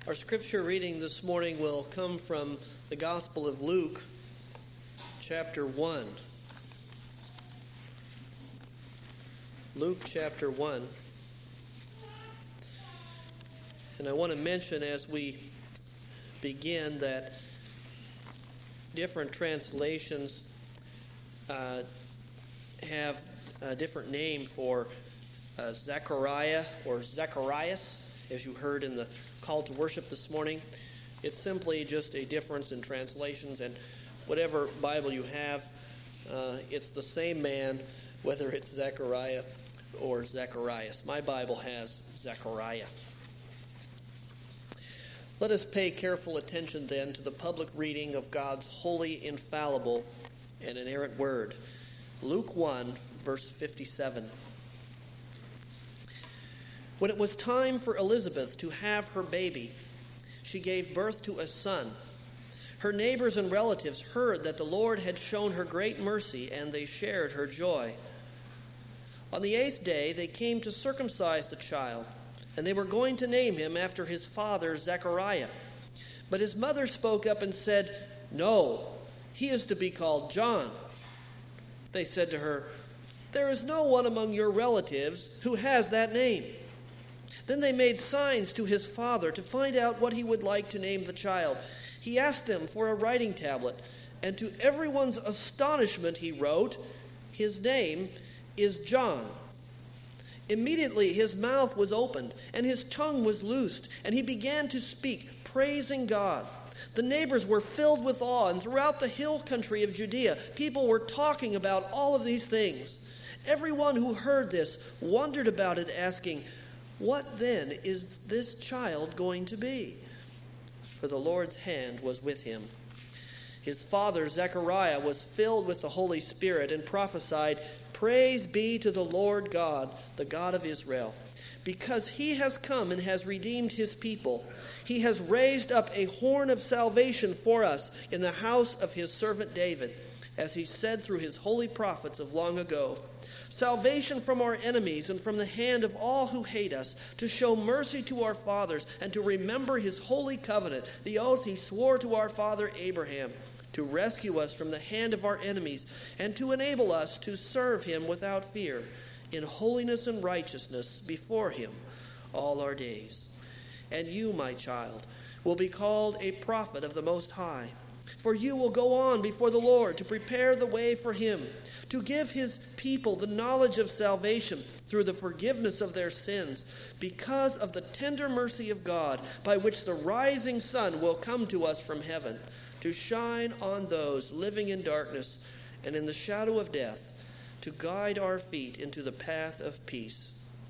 Our scripture reading this morning will come from the Gospel of Luke, chapter 1. Luke chapter 1. And I want to mention as we begin that different translations have a different name for Zechariah or Zacharias, as you heard in the call to worship this morning. It's simply just a difference in translations, and whatever Bible you have, it's the same man, whether it's Zechariah or Zacharias. My Bible has Zechariah. Let us pay careful attention then to the public reading of God's holy, infallible, and inerrant word. Luke 1, verse 57. When it was time for Elizabeth to have her baby, she gave birth to a son. Her neighbors and relatives heard that the Lord had shown her great mercy, and they shared her joy. On the 8th day, they came to circumcise the child, and they were going to name him after his father Zechariah. But his mother spoke up and said, "No, he is to be called John." They said to her, "There is no one among your relatives who has that name." Then they made signs to his father to find out what he would like to name the child. He asked them for a writing tablet, and to everyone's astonishment he wrote, "His name is John." Immediately his mouth was opened, and his tongue was loosed, and he began to speak, praising God. The neighbors were filled with awe, and throughout the hill country of Judea, people were talking about all of these things. Everyone who heard this wondered about it, asking, "What then is this child going to be?" For the Lord's hand was with him. His father Zechariah was filled with the Holy Spirit and prophesied, "Praise be to the Lord God, the God of Israel, because he has come and has redeemed his people. He has raised up a horn of salvation for us in the house of his servant David, as he said through his holy prophets of long ago. Salvation from our enemies and from the hand of all who hate us, to show mercy to our fathers and to remember his holy covenant, the oath he swore to our father Abraham, to rescue us from the hand of our enemies and to enable us to serve him without fear, in holiness and righteousness before him all our days. And you, my child, will be called a prophet of the Most High. For you will go on before the Lord to prepare the way for him, to give his people the knowledge of salvation through the forgiveness of their sins, because of the tender mercy of God, by which the rising sun will come to us from heaven, to shine on those living in darkness and in the shadow of death, to guide our feet into the path of peace."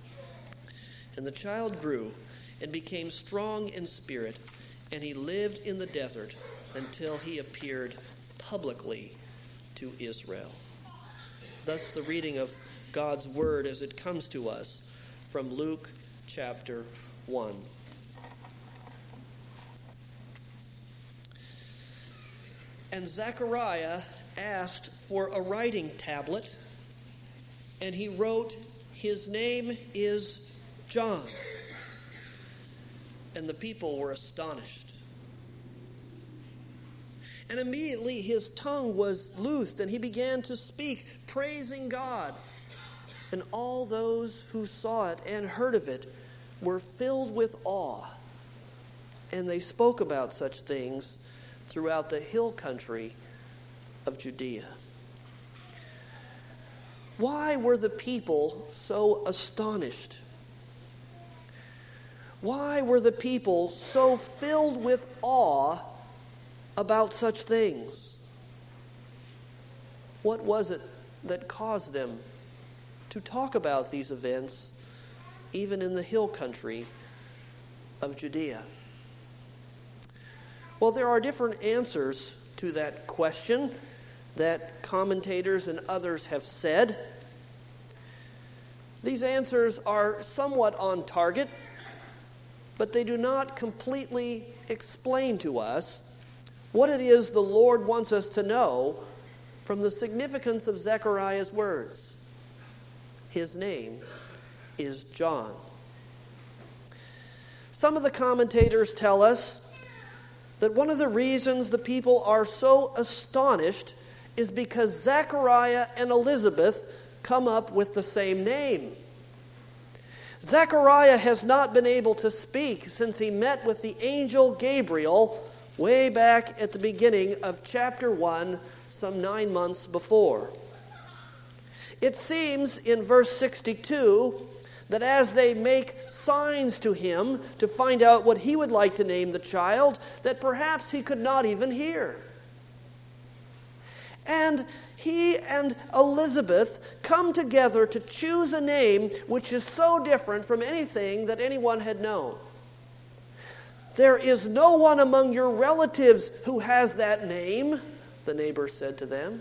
And the child grew and became strong in spirit, and he lived in the desert until he appeared publicly to Israel. Thus the reading of God's word as it comes to us from Luke chapter 1. And Zechariah asked for a writing tablet, and he wrote, "His name is John." And the people were astonished. And immediately his tongue was loosed, and he began to speak, praising God. And all those who saw it and heard of it were filled with awe. And they spoke about such things throughout the hill country of Judea. Why were the people so astonished? Why were the people so filled with awe about such things? What was it that caused them to talk about these events, even in the hill country of Judea? Well, there are different answers to that question that commentators and others have said. These answers are somewhat on target, but they do not completely explain to us what it is the Lord wants us to know from the significance of Zechariah's words. His name is John. Some of the commentators tell us that one of the reasons the people are so astonished is because Zechariah and Elizabeth come up with the same name. Zechariah has not been able to speak since he met with the angel Gabriel way back at the beginning of chapter 1, some 9 months before. It seems in verse 62 that as they make signs to him to find out what he would like to name the child, that perhaps he could not even hear. And he and Elizabeth come together to choose a name which is so different from anything that anyone had known. "There is no one among your relatives who has that name," the neighbor said to them.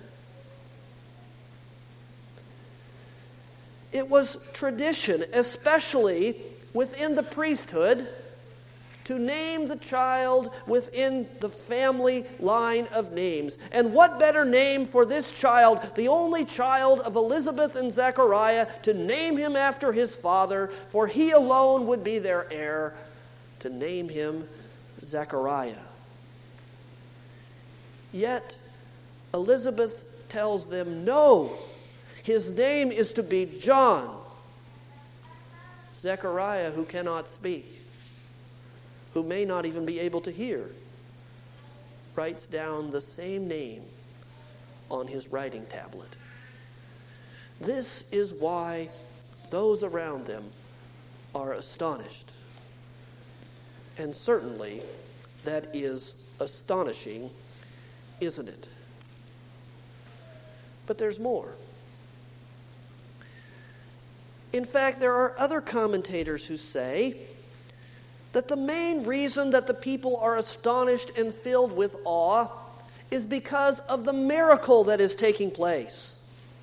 It was tradition, especially within the priesthood, to name the child within the family line of names. And what better name for this child, the only child of Elizabeth and Zechariah, to name him after his father, for he alone would be their heir, to name him Zechariah. Yet Elizabeth tells them, no, his name is to be John. Zechariah, who cannot speak, who may not even be able to hear, writes down the same name on his writing tablet. This is why those around them are astonished. And certainly that is astonishing, isn't it? But there's more. In fact, there are other commentators who say that the main reason that the people are astonished and filled with awe is because of the miracle that is taking place.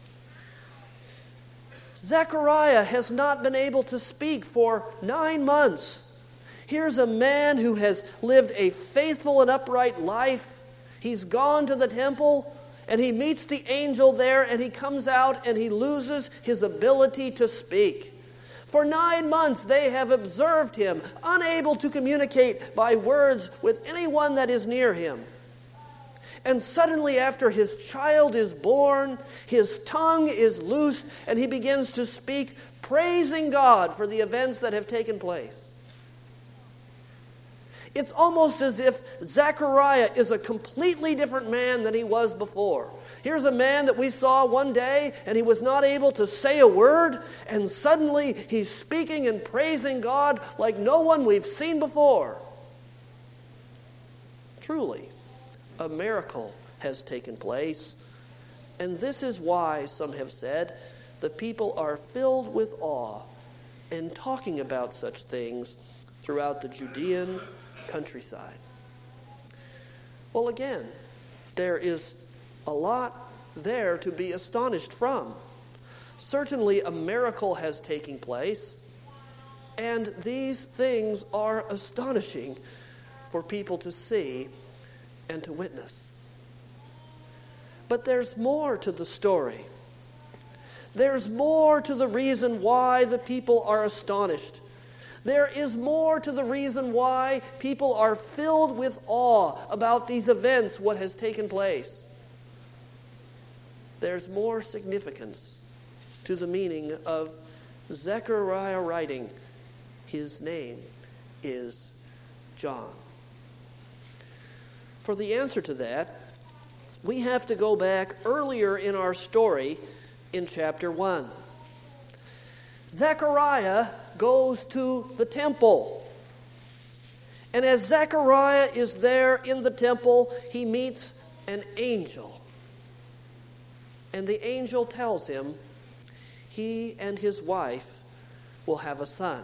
Zechariah has not been able to speak for 9 months. Here's a man who has lived a faithful and upright life. He's gone to the temple, and he meets the angel there, and he comes out and he loses his ability to speak. For 9 months they have observed him, unable to communicate by words with anyone that is near him. And suddenly, after his child is born, his tongue is loosed, and he begins to speak, praising God for the events that have taken place. It's almost as if Zechariah is a completely different man than he was before. Here's a man that we saw one day, and he was not able to say a word, and suddenly he's speaking and praising God like no one we've seen before. Truly, a miracle has taken place, and this is why, some have said, the people are filled with awe and talking about such things throughout the Judean countryside. Well, again, there is a lot there to be astonished from. Certainly a miracle has taken place, and these things are astonishing for people to see and to witness. But there's more to the story. There's more to the reason why the people are astonished. There is more to the reason why people are filled with awe about these events, what has taken place. There's more significance to the meaning of Zechariah writing, his name is John. For the answer to that, we have to go back earlier in our story in chapter 1. Zechariah goes to the temple. And as Zechariah is there in the temple, he meets an angel. And the angel tells him he and his wife will have a son.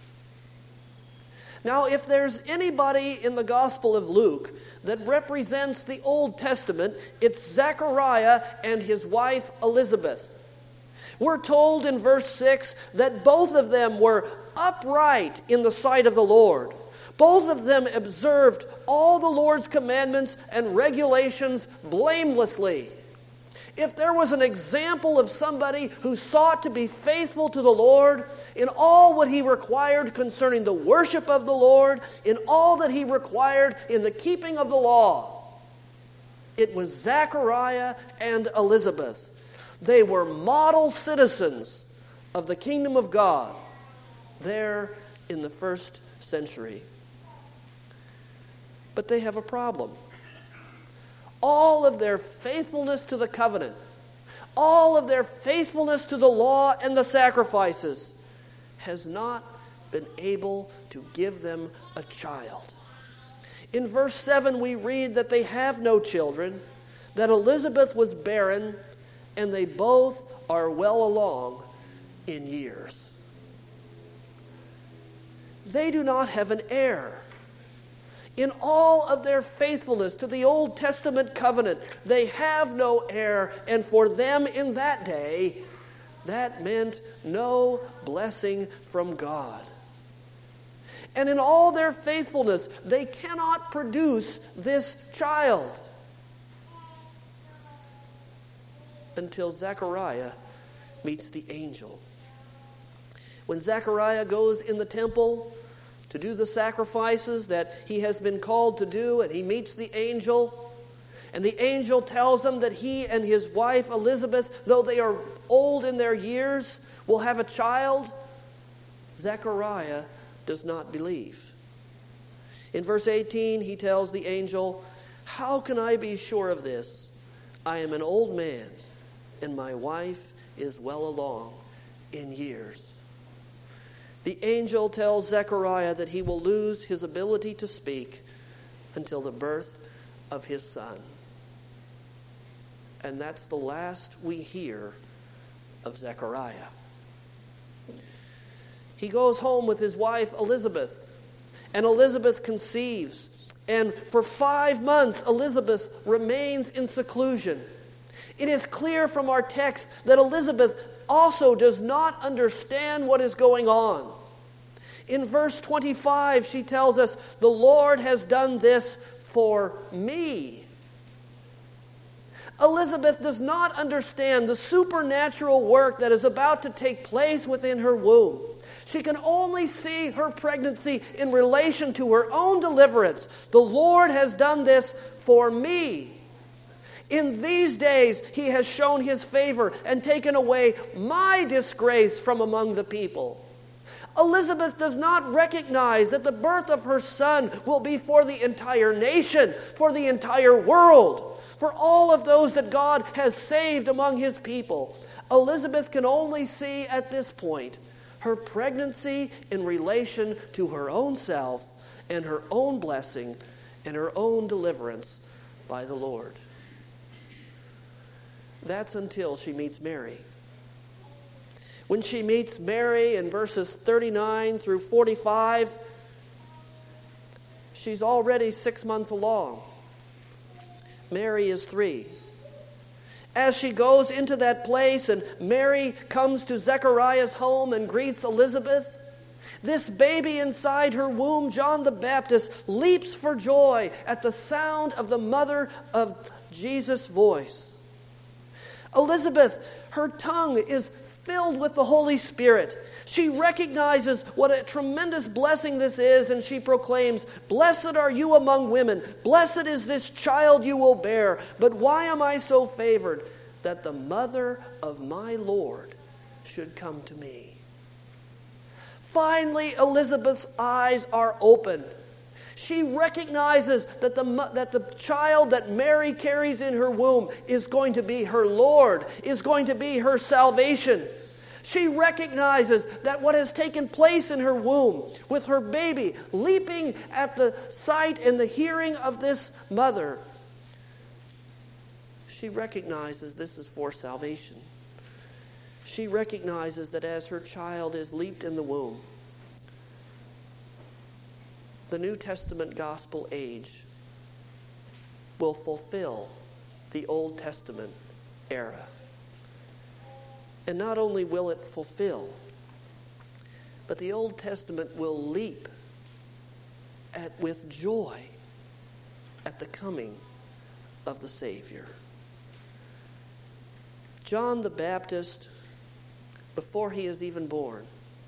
Now, if there's anybody in the Gospel of Luke that represents the Old Testament, it's Zechariah and his wife Elizabeth. We're told in verse 6 that both of them were upright in the sight of the Lord. Both of them observed all the Lord's commandments and regulations blamelessly. If there was an example of somebody who sought to be faithful to the Lord in all what he required concerning the worship of the Lord, in all that he required in the keeping of the law, it was Zechariah and Elizabeth. They were model citizens of the kingdom of God there in the first century. But they have a problem. All of their faithfulness to the covenant, all of their faithfulness to the law and the sacrifices has not been able to give them a child. In verse 7 we read that they have no children, that Elizabeth was barren, and they both are well along in years. They do not have an heir. In all of their faithfulness to the Old Testament covenant, they have no heir, and for them in that day, that meant no blessing from God. And in all their faithfulness, they cannot produce this child until Zechariah meets the angel. When Zechariah goes in the temple to do the sacrifices that he has been called to do, and he meets the angel, and the angel tells him that he and his wife Elizabeth, though they are old in their years, will have a child, Zechariah does not believe. In verse 18, he tells the angel, "How can I be sure of this? I am an old man, and my wife is well along in years." The angel tells Zechariah that he will lose his ability to speak until the birth of his son. And that's the last we hear of Zechariah. He goes home with his wife Elizabeth, and Elizabeth conceives. And for 5 months, Elizabeth remains in seclusion. It is clear from our text that Elizabeth also does not understand what is going on. In verse 25, she tells us, "The Lord has done this for me." Elizabeth does not understand the supernatural work that is about to take place within her womb. She can only see her pregnancy in relation to her own deliverance. The Lord has done this for me. In these days, he has shown his favor and taken away my disgrace from among the people. Elizabeth does not recognize that the birth of her son will be for the entire nation, for the entire world, for all of those that God has saved among his people. Elizabeth can only see at this point her pregnancy in relation to her own self and her own blessing and her own deliverance by the Lord. That's until she meets Mary. When she meets Mary in verses 39 through 45, she's already 6 months along. Mary is 3. As she goes into that place and Mary comes to Zechariah's home and greets Elizabeth, this baby inside her womb, John the Baptist, leaps for joy at the sound of the mother of Jesus' voice. Elizabeth, her tongue is filled with the Holy Spirit. She recognizes what a tremendous blessing this is, and she proclaims, "Blessed are you among women. Blessed is this child you will bear. But why am I so favored that the mother of my Lord should come to me?" Finally, Elizabeth's eyes are opened. She recognizes that the child that Mary carries in her womb is going to be her Lord, is going to be her salvation. She recognizes that what has taken place in her womb, with her baby leaping at the sight and the hearing of this mother, she recognizes this is for salvation. She recognizes that as her child is leaped in the womb, the New Testament gospel age will fulfill the Old Testament era. And not only will it fulfill, but the Old Testament will leap with joy at the coming of the Savior. John the Baptist, before he is even born,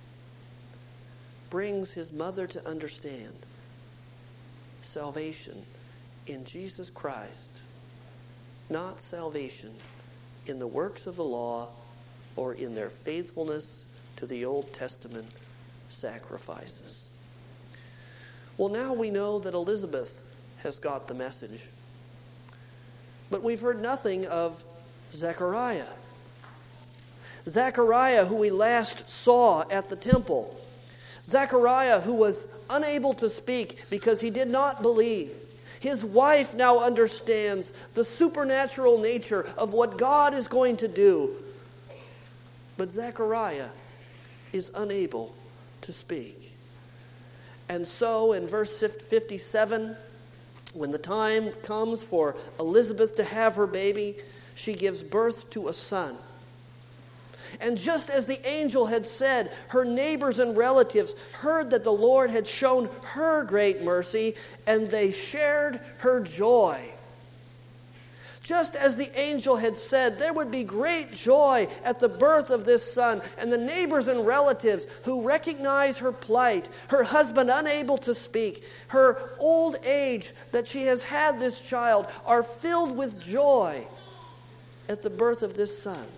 brings his mother to understand salvation in Jesus Christ, not salvation in the works of the law or in their faithfulness to the Old Testament sacrifices. Well, now we know that Elizabeth has got the message. But we've heard nothing of Zechariah. Zechariah, who we last saw at the temple. Zechariah, who was unable to speak because he did not believe. His wife now understands the supernatural nature of what God is going to do. But Zechariah is unable to speak. And so in verse 57, when the time comes for Elizabeth to have her baby, she gives birth to a son. And just as the angel had said, her neighbors and relatives heard that the Lord had shown her great mercy, and they shared her joy. Just as the angel had said, there would be great joy at the birth of this son, and the neighbors and relatives who recognize her plight, her husband unable to speak, her old age that she has had this child, are filled with joy at the birth of this son.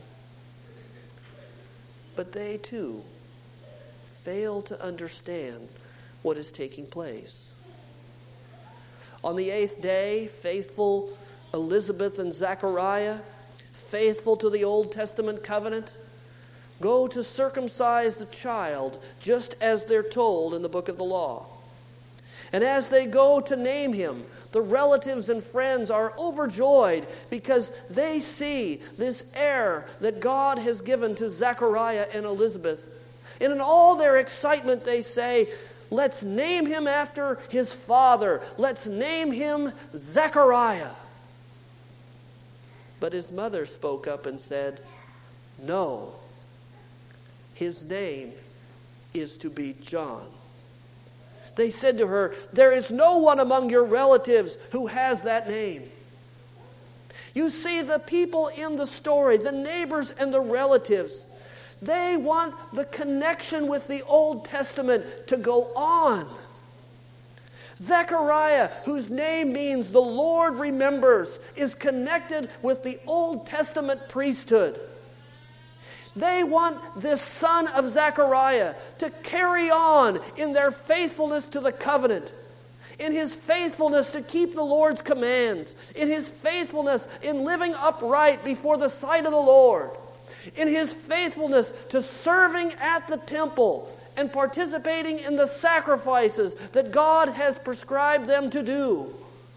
But they too fail to understand what is taking place. On the 8th day, faithful Elizabeth and Zechariah, faithful to the Old Testament covenant, go to circumcise the child just as they're told in the book of the law. And as they go to name him, the relatives and friends are overjoyed because they see this heir that God has given to Zechariah and Elizabeth. And in all their excitement, they say, let's name him after his father. Let's name him Zechariah. But his mother spoke up and said, no, his name is to be John. They said to her, there is no one among your relatives who has that name. You see, the people in the story, the neighbors and the relatives, they want the connection with the Old Testament to go on. Zechariah, whose name means the Lord remembers, is connected with the Old Testament priesthood. They want this son of Zechariah to carry on in their faithfulness to the covenant, in his faithfulness to keep the Lord's commands, in his faithfulness in living upright before the sight of the Lord, in his faithfulness to serving at the temple and participating in the sacrifices that God has prescribed them to do.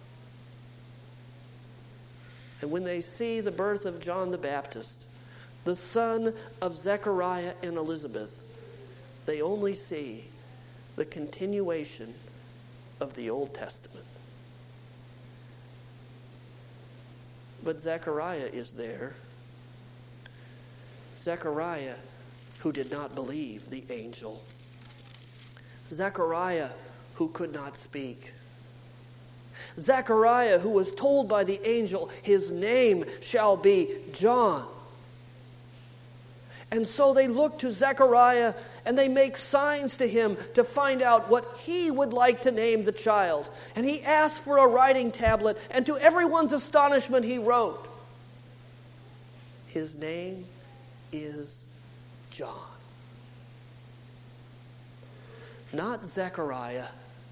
And when they see the birth of John the Baptist, the son of Zechariah and Elizabeth, they only see the continuation of the Old Testament. But Zechariah is there. Zechariah, who did not believe the angel. Zechariah, who could not speak. Zechariah, who was told by the angel, his name shall be John. And so they look to Zechariah and they make signs to him to find out what he would like to name the child. And he asked for a writing tablet, and to everyone's astonishment he wrote, his name is John. Not Zechariah.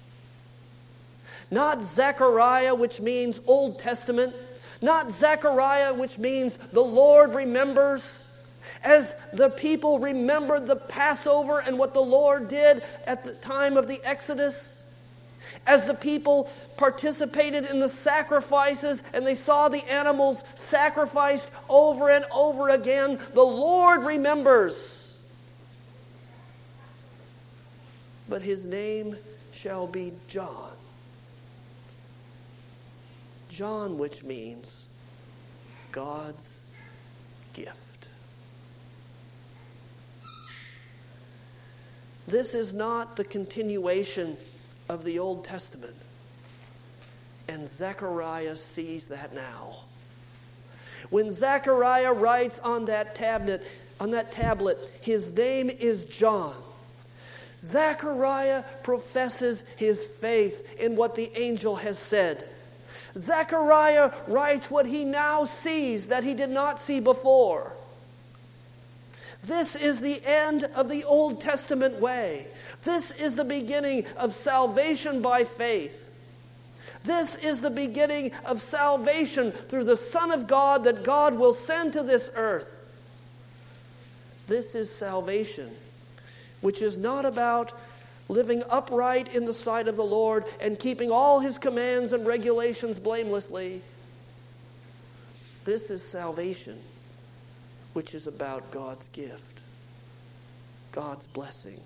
Not Zechariah, which means Old Testament. Not Zechariah, which means the Lord remembers. As the people remembered the Passover and what the Lord did at the time of the Exodus, as the people participated in the sacrifices and they saw the animals sacrificed over and over again, the Lord remembers. But his name shall be John. John, which means God's gift. This is not the continuation of the Old Testament. And Zechariah sees that now. When Zechariah writes on that tablet, his name is John. Zechariah professes his faith in what the angel has said. Zechariah writes what he now sees that he did not see before. This is the end of the Old Testament way. This is the beginning of salvation by faith. This is the beginning of salvation through the Son of God that God will send to this earth. This is salvation, which is not about living upright in the sight of the Lord and keeping all His commands and regulations blamelessly. This is salvation, which is about God's gift, God's blessing.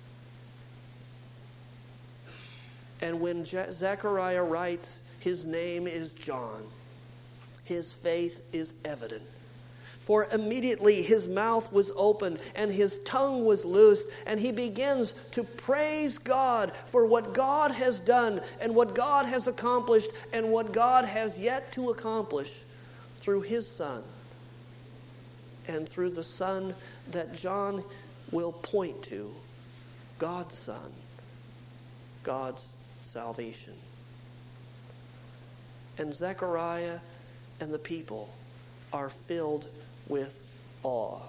And when Zechariah writes, his name is John, his faith is evident. For immediately his mouth was opened and his tongue was loosed, and he begins to praise God for what God has done and what God has accomplished and what God has yet to accomplish through his Son and through the Son that John will point to, God's Son, God's salvation. And Zechariah and the people are filled with awe.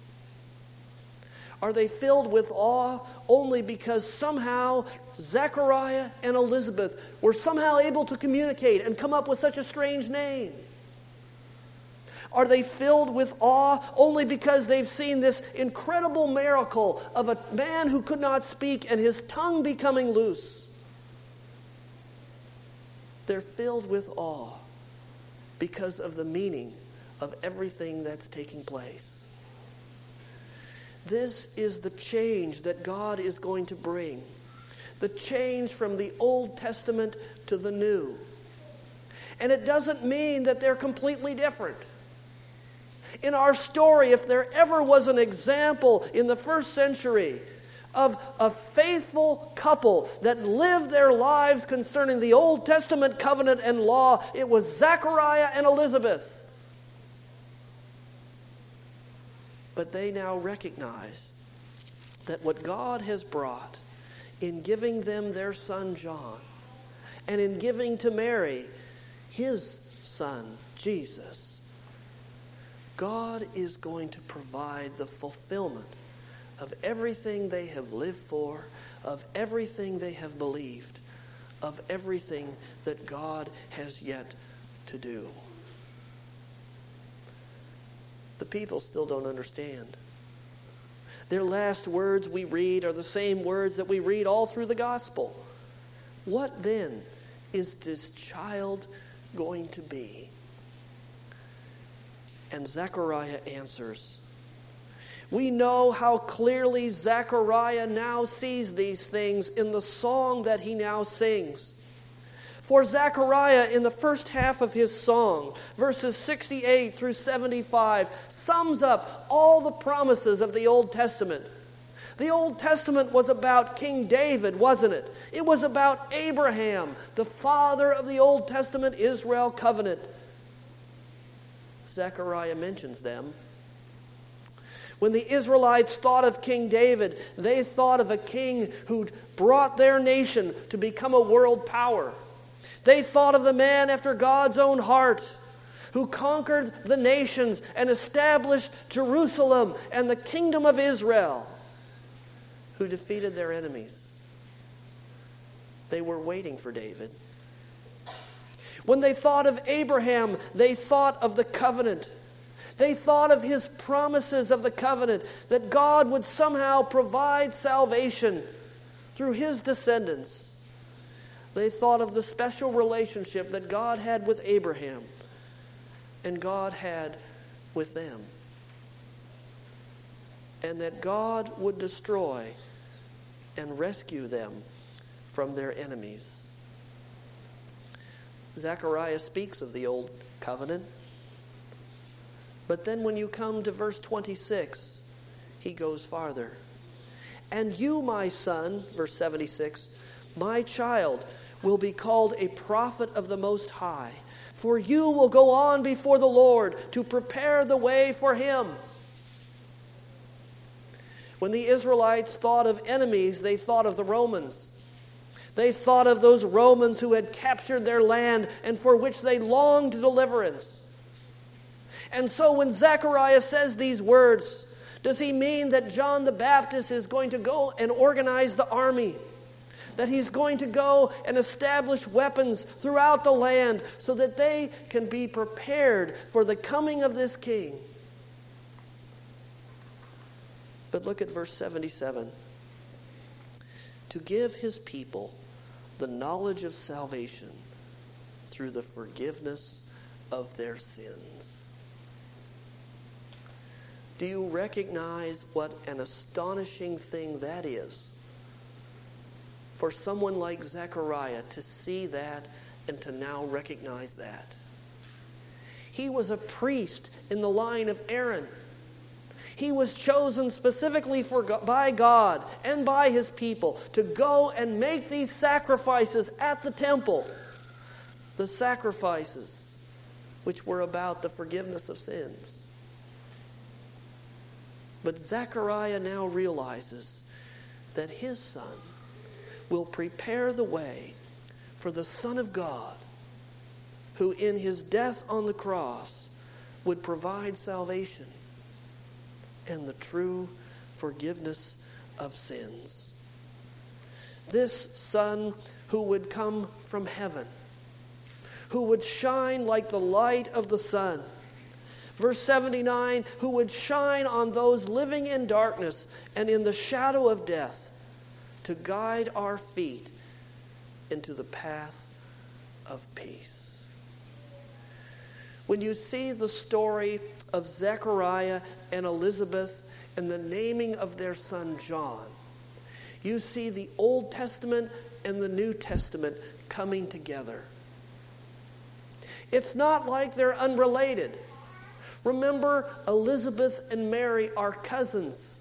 Are they filled with awe only because somehow Zechariah and Elizabeth were somehow able to communicate and come up with such a strange name? Are they filled with awe only because they've seen this incredible miracle of a man who could not speak and his tongue becoming loose? They're filled with awe because of the meaning of everything that's taking place. This is the change that God is going to bring. The change from the Old Testament to the New. And it doesn't mean that they're completely different. In our story, if there ever was an example in the first century of a faithful couple that lived their lives concerning the Old Testament covenant and law, it was Zechariah and Elizabeth. But they now recognize that what God has brought in giving them their son John and in giving to Mary his son Jesus, God is going to provide the fulfillment of everything they have lived for, of everything they have believed, of everything that God has yet to do. The people still don't understand. Their last words we read are the same words that we read all through the gospel. What then is this child going to be? And Zechariah answers. We know how clearly Zechariah now sees these things in the song that he now sings. For Zechariah, in the first half of his song, verses 68 through 75, sums up all the promises of the Old Testament. The Old Testament was about King David, wasn't it? It was about Abraham, the father of the Old Testament Israel covenant. Zechariah mentions them. When the Israelites thought of King David, they thought of a king who'd brought their nation to become a world power. They thought of the man after God's own heart, who conquered the nations and established Jerusalem and the kingdom of Israel, who defeated their enemies. They were waiting for David. When they thought of Abraham, they thought of the covenant. They thought of his promises of the covenant, that God would somehow provide salvation through his descendants. They thought of the special relationship that God had with Abraham and God had with them. And that God would destroy and rescue them from their enemies. Zechariah speaks of the old covenant. But then when you come to verse 26, he goes farther. And you, my son, verse 76, my child, will be called a prophet of the Most High, For you will go on before the Lord to prepare the way for him. When the Israelites thought of enemies, they thought of the Romans. They thought of those Romans who had captured their land and for which they longed deliverance. And so when Zechariah says these words, does he mean that John the Baptist is going to go and organize the army? That he's going to go and establish weapons throughout the land so that they can be prepared for the coming of this king? But look at verse 77. To give his people the knowledge of salvation through the forgiveness of their sins. Do you recognize what an astonishing thing that is? For someone like Zechariah to see that and to now recognize that. He was a priest in the line of Aaron. He was chosen specifically by God and by his people to go and make these sacrifices at the temple. The sacrifices which were about the forgiveness of sins. But Zechariah now realizes that his son will prepare the way for the Son of God, who in his death on the cross would provide salvation and the true forgiveness of sins. This Son who would come from heaven, who would shine like the light of the sun. Verse 79, who would shine on those living in darkness and in the shadow of death, to guide our feet into the path of peace. When you see the story of Zechariah and Elizabeth and the naming of their son John, you see the Old Testament and the New Testament coming together. It's not like they're unrelated. Remember, Elizabeth and Mary are cousins.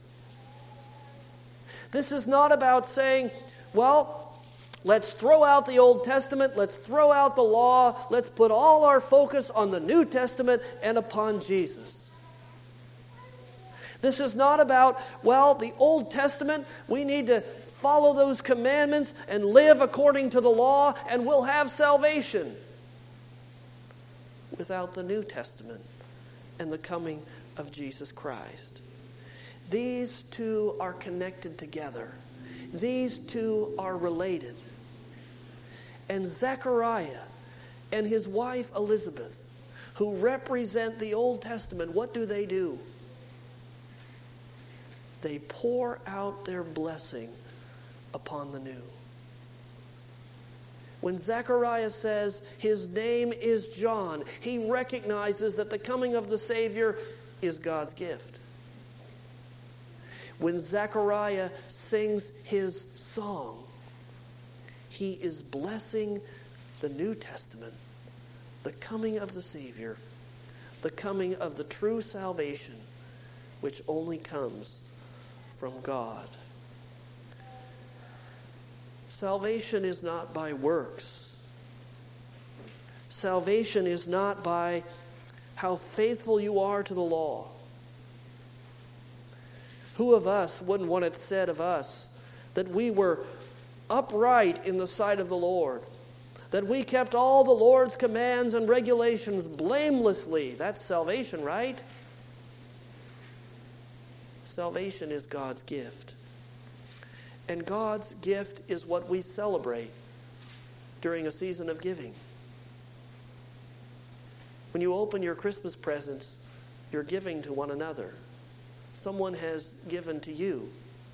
This is not about saying, well, let's throw out the Old Testament, let's throw out the law, let's put all our focus on the New Testament and upon Jesus. This is not about, well, the Old Testament, we need to follow those commandments and live according to the law and we'll have salvation. Without the New Testament and the coming of Jesus Christ. These two are connected together. These two are related. And Zechariah and his wife Elizabeth, who represent the Old Testament, what do? They pour out their blessing upon the new. When Zechariah says his name is John, he recognizes that the coming of the Savior is God's gift. When Zechariah sings his song, he is blessing the New Testament, the coming of the Savior, the coming of the true salvation, which only comes from God. Salvation is not by works. Salvation is not by how faithful you are to the law. Who of us wouldn't want it said of us that we were upright in the sight of the Lord, that we kept all the Lord's commands and regulations blamelessly? That's salvation, right? Salvation is God's gift. And God's gift is what we celebrate during a season of giving. When you open your Christmas presents, you're giving to one another. Someone has given to you.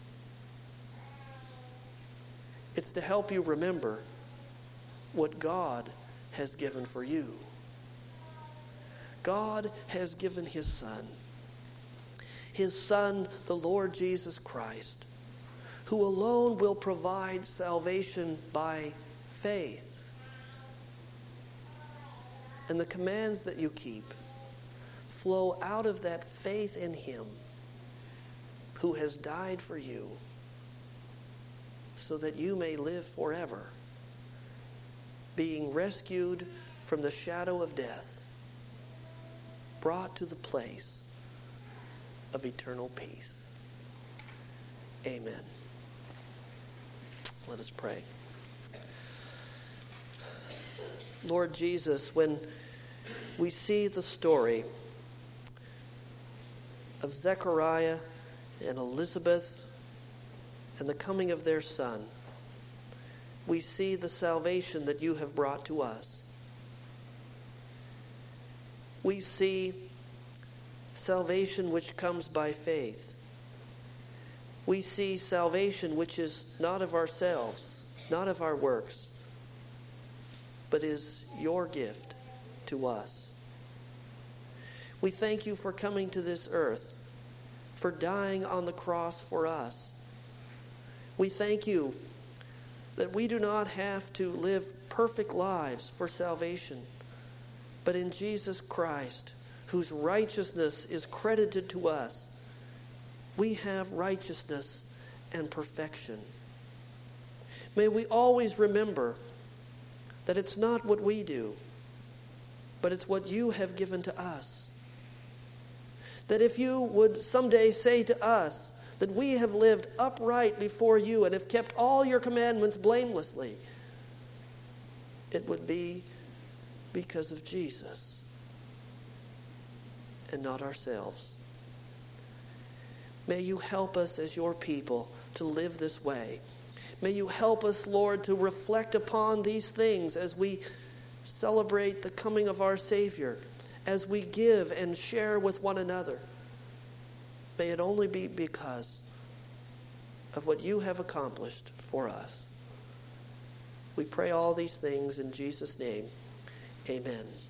It's to help you remember what God has given for you. God has given his Son, the Lord Jesus Christ, who alone will provide salvation by faith. And the commands that you keep flow out of that faith in him who has died for you so that you may live forever, being rescued from the shadow of death, brought to the place of eternal peace. Amen. Let us pray. Lord Jesus, when we see the story of Zechariah and Elizabeth and the coming of their son, we see the salvation that you have brought to us. We see salvation which comes by faith. We see salvation which is not of ourselves, not of our works, but is your gift to us. We thank you for coming to this earth, for dying on the cross for us. We thank you that we do not have to live perfect lives for salvation, but in Jesus Christ, whose righteousness is credited to us, we have righteousness and perfection. May we always remember that it's not what we do, but it's what you have given to us. That if you would someday say to us that we have lived upright before you and have kept all your commandments blamelessly, it would be because of Jesus and not ourselves. May you help us as your people to live this way. May you help us, Lord, to reflect upon these things as we celebrate the coming of our Savior, as we give and share with one another. May it only be because of what you have accomplished for us. We pray all these things in Jesus' name. Amen.